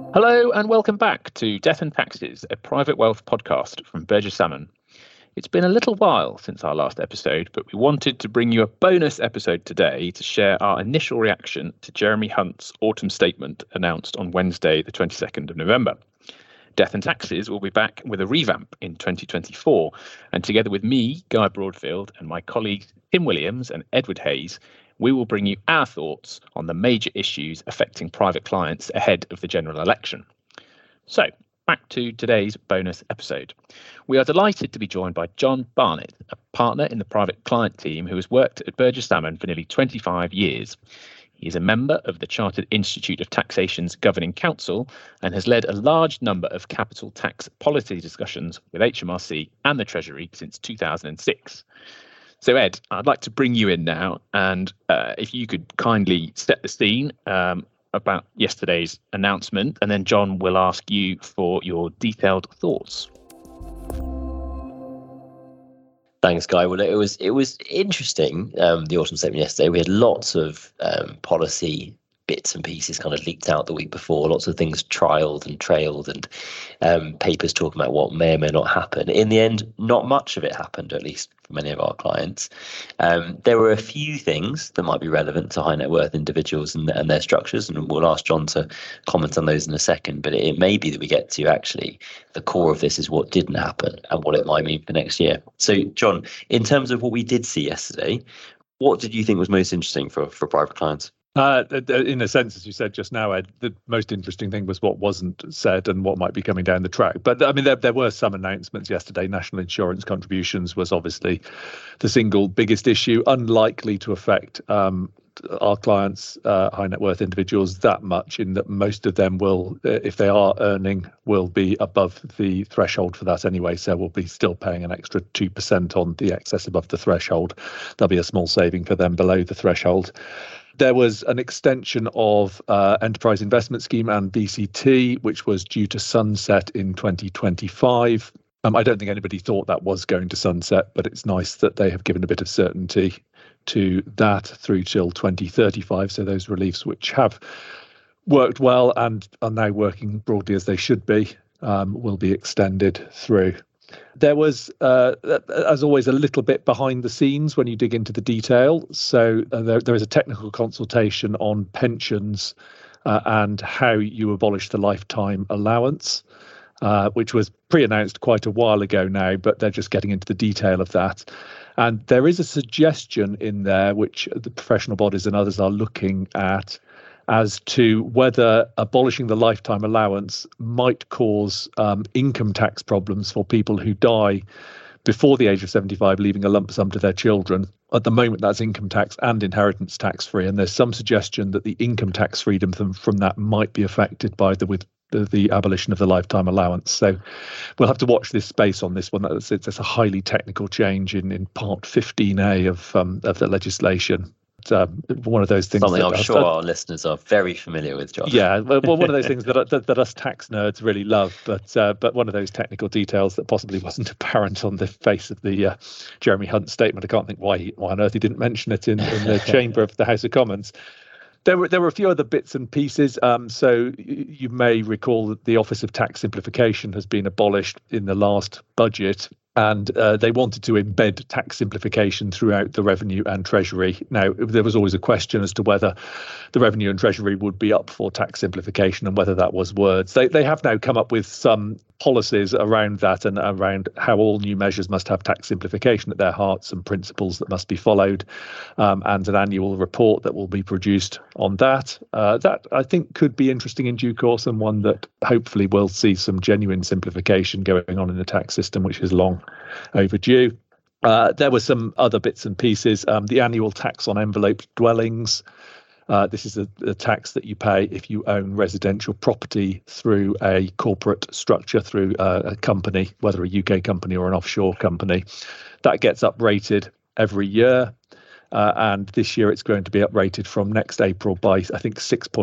Hello and welcome back to Death and Taxes, a private wealth podcast from Burgess Salmon. It's been a little while since our last episode, but we wanted to bring you a bonus episode today to share our initial reaction to Jeremy Hunt's autumn statement announced on Wednesday, the 22nd of November. Death and Taxes will be back with a revamp in 2024, and together with me, Guy Broadfield, and my colleagues Tim Williams and Edward Hayes, we will bring you our thoughts on the major issues affecting private clients ahead of the general election. So, back to today's bonus episode. We are delighted to be joined by John Barnett, a partner in the private client team who has worked at Burgess Salmon for nearly 25 years. He is a member of the Chartered Institute of Taxation's Governing Council and has led a large number of capital tax policy discussions with HMRC and the Treasury since 2006. So, Ed, I'd like to bring you in now, and if you could kindly set the scene about yesterday's announcement, and then John will ask you for your detailed thoughts. Thanks, Guy. Well, it was interesting, the autumn statement yesterday. We had lots of policy bits and pieces kind of leaked out the week before, lots of things trialed and trailed, and papers talking about what may or may not happen. In the end, not much of it happened, at least for many of our clients. There were a few things that might be relevant to high net worth individuals and their structures, and we'll ask John to comment on those in a second. But it may be that we get to actually the core of this is what didn't happen and what it might mean for next year. So, John, in terms of what we did see yesterday, what did you think was most interesting for private clients? In a sense, as you said just now, Ed, the most interesting thing was what wasn't said and what might be coming down the track. But I mean, there were some announcements yesterday. National insurance contributions was obviously the single biggest issue, unlikely to affect our clients, high net worth individuals, that much, in that most of them will, if they are earning, will be above the threshold for that anyway. So we'll be still paying an extra 2% on the excess above the threshold. There'll be a small saving for them below the threshold. There was an extension of Enterprise Investment Scheme and VCT, which was due to sunset in 2025. I don't think anybody thought that was going to sunset, but it's nice that they have given a bit of certainty to that through till 2035. So those reliefs which have worked well and are now working broadly as they should be will be extended through. There was, as always, a little bit behind the scenes when you dig into the detail. So there is a technical consultation on pensions and how you abolish the lifetime allowance, which was pre-announced quite a while ago now, but they're just getting into the detail of that. And there is a suggestion in there, which the professional bodies and others are looking at, as to whether abolishing the lifetime allowance might cause income tax problems for people who die before the age of 75, leaving a lump sum to their children. At the moment, that's income tax and inheritance tax free. And there's some suggestion that the income tax freedom from that might be affected by the abolition of the lifetime allowance. So we'll have to watch this space on this one. It's a highly technical change in Part 15A of the legislation. One of those things. Something I'm sure our listeners are very familiar with, John. Yeah, well, one of those things that us tax nerds really love, but one of those technical details that possibly wasn't apparent on the face of the Jeremy Hunt statement. I can't think why on earth he didn't mention it in the chamber of the House of Commons. There were a few other bits and pieces. So you may recall that the Office of Tax Simplification has been abolished in the last budget. And they wanted to embed tax simplification throughout the Revenue and Treasury. Now, there was always a question as to whether the Revenue and Treasury would be up for tax simplification and whether that was words. They have now come up with some policies around that and around how all new measures must have tax simplification at their heart, some principles that must be followed, and an annual report that will be produced on that. That, I think, could be interesting in due course, and one that hopefully will see some genuine simplification going on in the tax system, which is long overdue. There were some other bits and pieces. The annual tax on enveloped dwellings. This is a tax that you pay if you own residential property through a corporate structure, through a company, whether a UK company or an offshore company. That gets uprated every year. And this year it's going to be uprated from next April by, I think,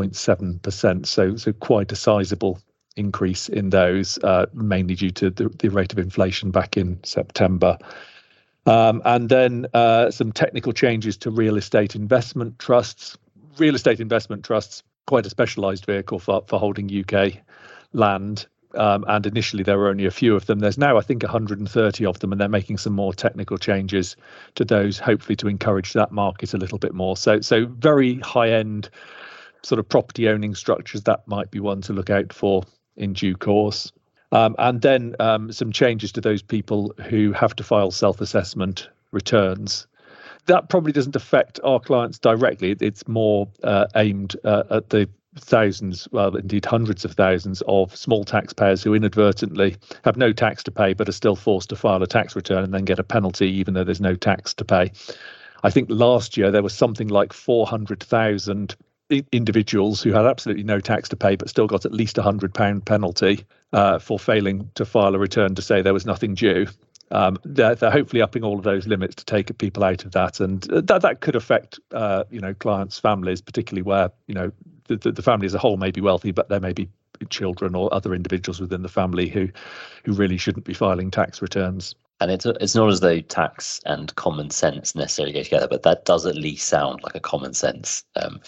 6.7%. So quite a sizable increase in those, mainly due to the rate of inflation back in September. And then some technical changes to real estate investment trusts. Real estate investment trusts quite a specialised vehicle for holding UK land. And initially there were only a few of them. There's now, I think, 130 of them, and they're making some more technical changes to those, hopefully to encourage that market a little bit more. So very high-end sort of property owning structures, that might be one to look out for in due course. And then some changes to those people who have to file self-assessment returns. That probably doesn't affect our clients directly. It's more aimed at the thousands, well, indeed hundreds of thousands of small taxpayers who inadvertently have no tax to pay but are still forced to file a tax return and then get a penalty even though there's no tax to pay. I think last year there was something like 400,000 individuals who had absolutely no tax to pay but still got at least £100 penalty for failing to file a return to say there was nothing due. They're hopefully upping all of those limits to take people out of that, and that could affect clients' families, particularly where the family as a whole may be wealthy, but there may be children or other individuals within the family who really shouldn't be filing tax returns. And it's not as though tax and common sense necessarily go together, but that does at least sound like a common sense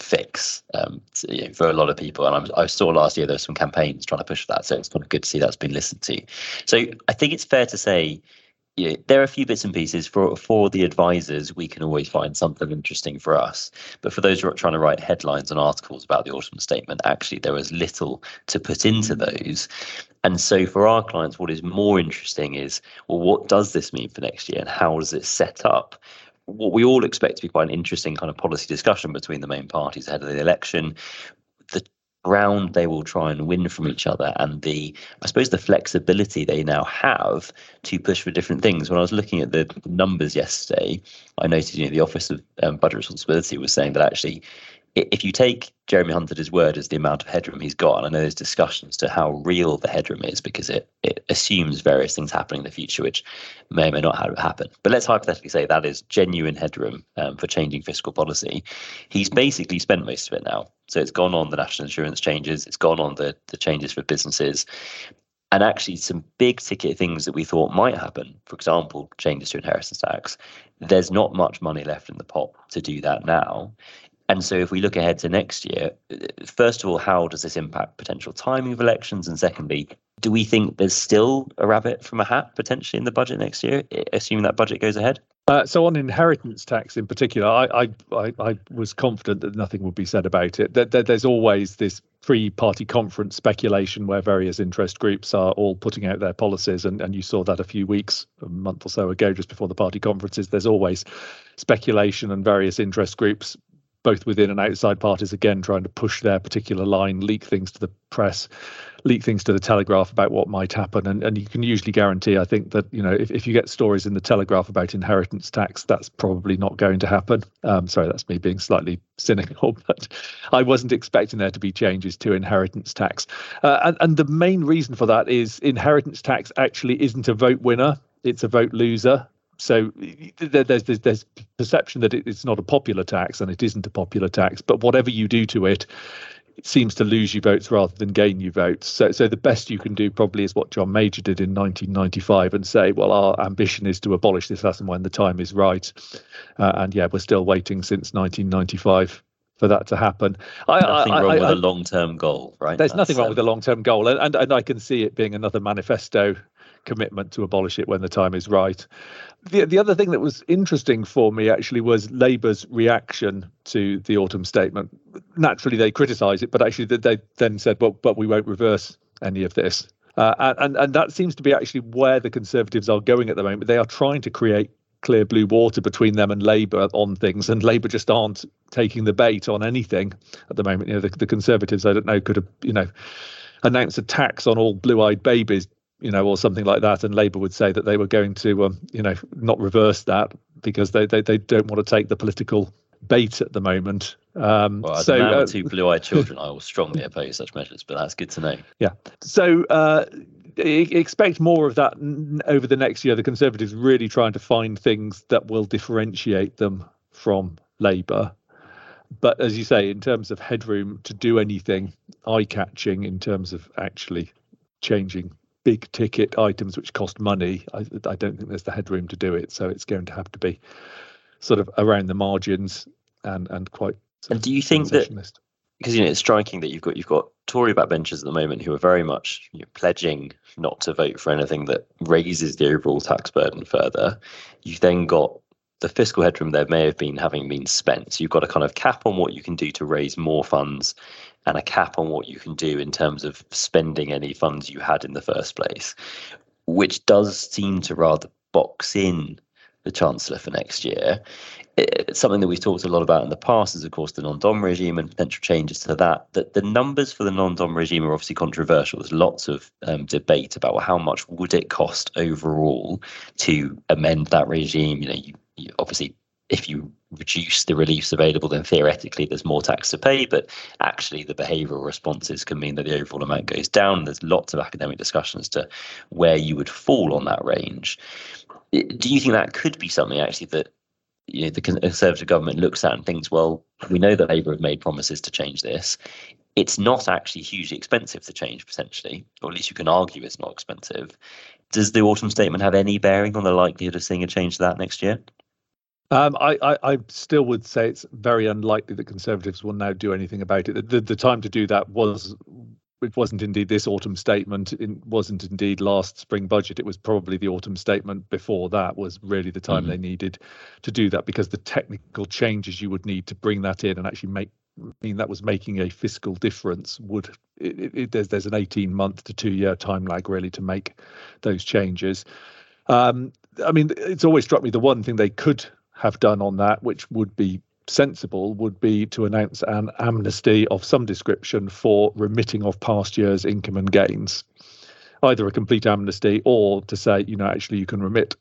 fix for a lot of people. And I saw last year there were some campaigns trying to push for that, so it's kind of good to see that's been listened to. So I think it's fair to say, there are a few bits and pieces for the advisors. We can always find something interesting for us, but for those who are trying to write headlines and articles about the autumn statement, actually there was little to put into those. And so for our clients, what is more interesting is, well, what does this mean for next year and how does it set up what we all expect to be quite an interesting kind of policy discussion between the main parties ahead of the election, the ground they will try and win from each other, and the flexibility they now have to push for different things. When I was looking at the numbers yesterday, I noted the Office of Budget Responsibility was saying that actually, if you take Jeremy Hunt at his word as the amount of headroom he's got, and I know there's discussions to how real the headroom is because it assumes various things happening in the future, which may or may not happen. But let's hypothetically say that is genuine headroom for changing fiscal policy. He's basically spent most of it now. So it's gone on the national insurance changes, it's gone on the changes for businesses, and actually some big ticket things that we thought might happen, for example, changes to inheritance tax. There's not much money left in the pot to do that now. And so if we look ahead to next year, first of all, how does this impact potential timing of elections? And secondly, do we think there's still a rabbit from a hat potentially in the budget next year, assuming that budget goes ahead? So on inheritance tax in particular, I was confident that nothing would be said about it. There's always this pre-party conference speculation where various interest groups are all putting out their policies. And you saw that a month or so ago, just before the party conferences. There's always speculation and various interest groups, both within and outside parties, again, trying to push their particular line, leak things to the press, leak things to the Telegraph about what might happen. And you can usually guarantee, I think, that, if you get stories in the Telegraph about inheritance tax, that's probably not going to happen. Sorry, that's me being slightly cynical, but I wasn't expecting there to be changes to inheritance tax. And the main reason for that is inheritance tax actually isn't a vote winner, it's a vote loser. So there's perception that it's not a popular tax, and it isn't a popular tax. But whatever you do to it, it seems to lose you votes rather than gain you votes. So the best you can do probably is what John Major did in 1995 and say, well, our ambition is to abolish this as and when the time is right. We're still waiting since 1995 for that to happen. Nothing wrong with a long-term goal, right? There's nothing wrong with a long-term goal, and I can see it being another manifesto commitment to abolish it when the time is right. The other thing that was interesting for me actually was Labour's reaction to the autumn statement. Naturally, they criticise it, but actually they then said, but we won't reverse any of this. And that seems to be actually where the Conservatives are going at the moment. They are trying to create clear blue water between them and Labour on things, and Labour just aren't taking the bait on anything at the moment. The Conservatives, I don't know, could have announced a tax on all blue-eyed babies, or something like that, and Labour would say that they were going to, not reverse that because they don't want to take the political bait at the moment. As a man with two blue-eyed children, I will strongly oppose such measures, but that's good to know. Yeah. So expect more of that over the next year. The Conservatives really trying to find things that will differentiate them from Labour. But as you say, in terms of headroom to do anything eye-catching in terms of actually changing big ticket items which cost money, I don't think there's the headroom to do it. So it's going to have to be sort of around the margins and quite. And do you think that because it's striking that you've got Tory backbenchers at the moment who are very much pledging not to vote for anything that raises the overall tax burden further. You've then got the fiscal headroom there may have been having been spent. So you've got a kind of cap on what you can do to raise more funds and a cap on what you can do in terms of spending any funds you had in the first place, which does seem to rather box in the Chancellor for next year. It's something that we've talked a lot about in the past is, of course, the non-dom regime and potential changes to that. That the numbers for the non-dom regime are obviously controversial. There's lots of debate about how much would it cost overall to amend that regime. You obviously, if you reduce the reliefs available, then theoretically there's more tax to pay, but actually the behavioural responses can mean that the overall amount goes down. There's lots of academic discussion as to where you would fall on that range. Do you think that could be something actually that the Conservative government looks at and thinks, well, we know that Labour have made promises to change this. It's not actually hugely expensive to change, potentially, or at least you can argue it's not expensive. Does the autumn statement have any bearing on the likelihood of seeing a change to that next year? I still would say it's very unlikely that Conservatives will now do anything about it. The time to do that wasn't indeed this autumn statement. It wasn't indeed last spring budget. It was probably the autumn statement before that was really the time they needed to do that, because the technical changes you would need to bring that in and actually that was making a fiscal difference there's an 18-month to 2-year time lag really to make those changes. It's always struck me the one thing they could have done on that, which would be sensible, would be to announce an amnesty of some description for remitting of past year's income and gains, either a complete amnesty or to say, actually you can remit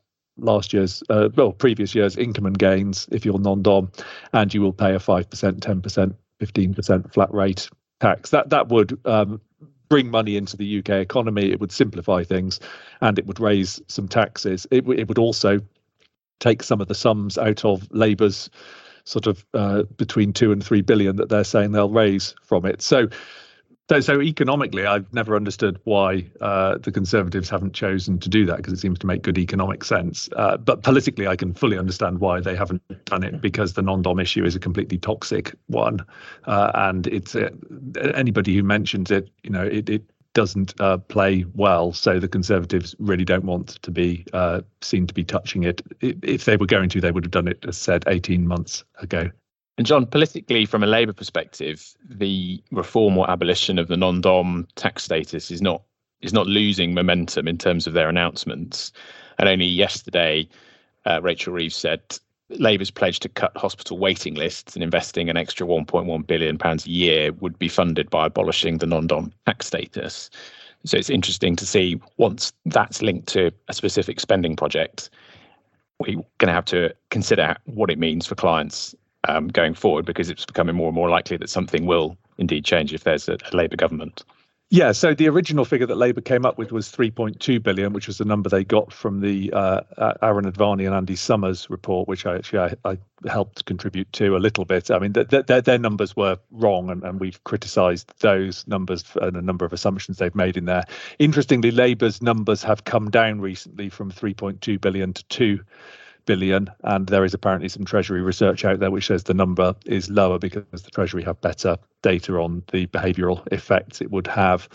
previous year's income and gains if you're non-dom, and you will pay a 5%, 10%, 15% flat rate tax. That would bring money into the UK economy. It would simplify things, and it would raise some taxes. It would also take some of the sums out of Labour's sort of between 2 and 3 billion that they're saying they'll raise from it. So economically, I've never understood why the Conservatives haven't chosen to do that, because it seems to make good economic sense. But politically, I can fully understand why they haven't done it, because the non-dom issue is a completely toxic one, and it's anybody who mentions it, it doesn't play well. So the Conservatives really don't want to be seen to be touching it. If they were going to, they would have done it, as said, 18 months ago. And John, politically, from a Labour perspective, the reform or abolition of the non-dom tax status is not losing momentum in terms of their announcements. And only yesterday, Rachel Reeves said Labour's pledge to cut hospital waiting lists and investing an extra £1.1 billion a year would be funded by abolishing the non-dom tax status. So it's interesting to see, once that's linked to a specific spending project, we're going to have to consider what it means for clients going forward, because it's becoming more and more likely that something will indeed change if there's a Labour government. Yeah, so the original figure that Labour came up with was 3.2 billion, which was the number they got from the Aaron Advani and Andy Summers report, which I helped contribute to a little bit. I mean, their numbers were wrong, and we've criticised those numbers and a number of assumptions they've made in there. Interestingly, Labour's numbers have come down recently from 3.2 billion to 2 billion, and there is apparently some Treasury research out there which says the number is lower because the Treasury have better data on the behavioural effects it would have.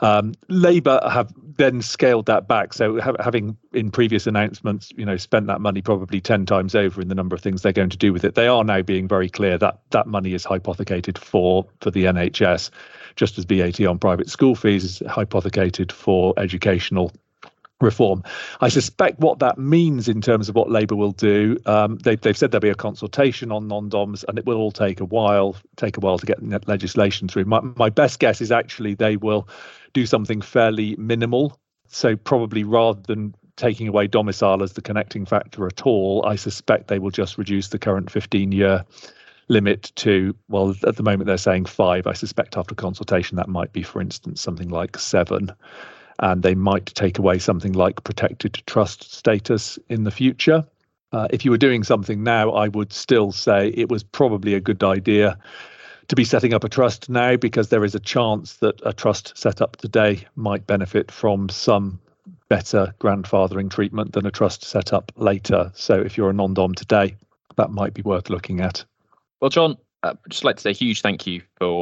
Labour have then scaled that back, so having in previous announcements spent that money probably 10 times over in the number of things they're going to do with it. They are now being very clear that that money is hypothecated for the NHS, just as VAT on private school fees is hypothecated for educational reform. I suspect what that means in terms of what Labour will do, they've said there'll be a consultation on non-doms, and it will all take a while to get legislation through. My best guess is actually they will do something fairly minimal. So probably rather than taking away domicile as the connecting factor at all, I suspect they will just reduce the current 15-year limit to, well, at the moment they're saying 5. I suspect after consultation that might be, for instance, something like 7. And they might take away something like protected trust status in the future. If you were doing something now, I would still say it was probably a good idea to be setting up a trust now, because there is a chance that a trust set up today might benefit from some better grandfathering treatment than a trust set up later. So if you're a non-dom today, that might be worth looking at. Well, John, I'd just like to say a huge thank you for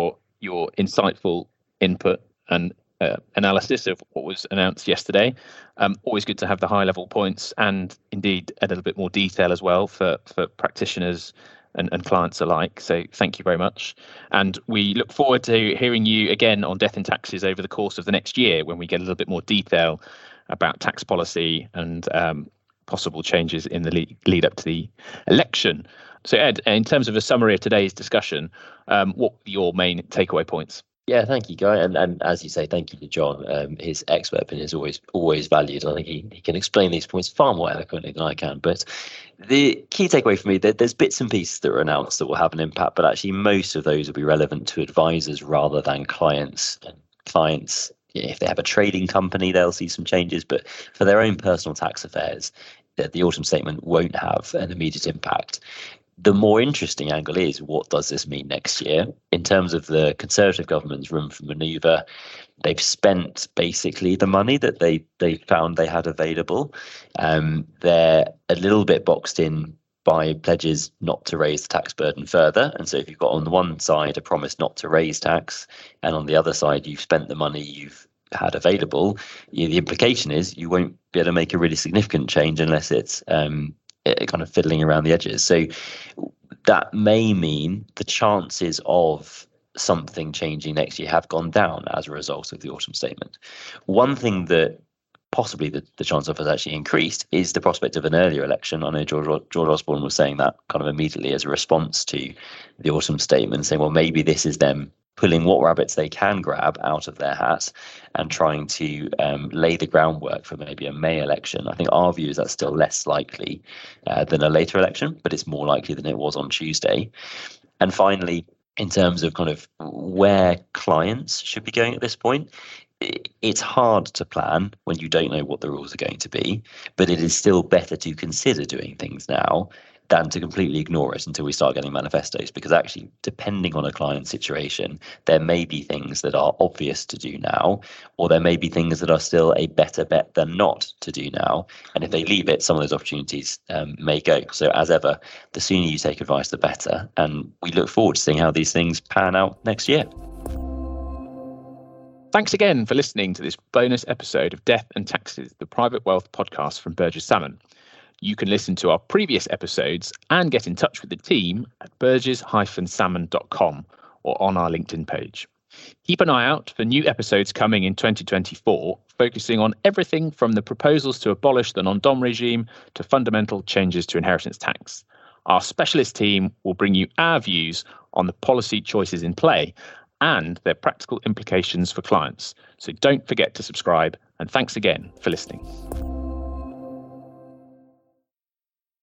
your insightful input and analysis of what was announced yesterday. Always good to have the high level points and indeed a little bit more detail as well for practitioners and clients alike. So thank you very much. And we look forward to hearing you again on Death and Taxes over the course of the next year, when we get a little bit more detail about tax policy and possible changes in the lead up to the election. So Ed, in terms of a summary of today's discussion, what are your main takeaway points? Yeah, thank you, Guy. And as you say, thank you to John. His expert opinion is always valued. I think he can explain these points far more eloquently than I can. But the key takeaway for me, there's bits and pieces that are announced that will have an impact, but actually most of those will be relevant to advisors rather than clients. And clients, if they have a trading company, they'll see some changes. But for their own personal tax affairs, the autumn statement won't have an immediate impact. The more interesting angle is, what does this mean next year? In terms of the Conservative government's room for manoeuvre, they've spent basically the money that they found they had available. They're a little bit boxed in by pledges not to raise the tax burden further. And so if you've got on the one side a promise not to raise tax, and on the other side you've spent the money you've had available, the implication is you won't be able to make a really significant change unless it's kind of fiddling around the edges. So that may mean the chances of something changing next year have gone down as a result of the autumn statement. One thing that possibly the chance of has actually increased is the prospect of an earlier election. I know George Osborne was saying that kind of immediately as a response to the autumn statement, saying, well, maybe this is them pulling what rabbits they can grab out of their hat and trying to lay the groundwork for maybe a May election. I think our view is that's still less likely than a later election, but it's more likely than it was on Tuesday. And finally, in terms of kind of where clients should be going at this point, it's hard to plan when you don't know what the rules are going to be, but it is still better to consider doing things now than to completely ignore it until we start getting manifestos, because actually, depending on a client situation, there may be things that are obvious to do now, or there may be things that are still a better bet than not to do now. And if they leave it, some of those opportunities may go. So as ever, the sooner you take advice, the better. And we look forward to seeing how these things pan out next year. Thanks again for listening to this bonus episode of Death and Taxes, the private wealth podcast from Burgess Salmon. You can listen to our previous episodes and get in touch with the team at burgess-salmon.com or on our LinkedIn page. Keep an eye out for new episodes coming in 2024, focusing on everything from the proposals to abolish the non-dom regime to fundamental changes to inheritance tax. Our specialist team will bring you our views on the policy choices in play and their practical implications for clients. So don't forget to subscribe, and thanks again for listening.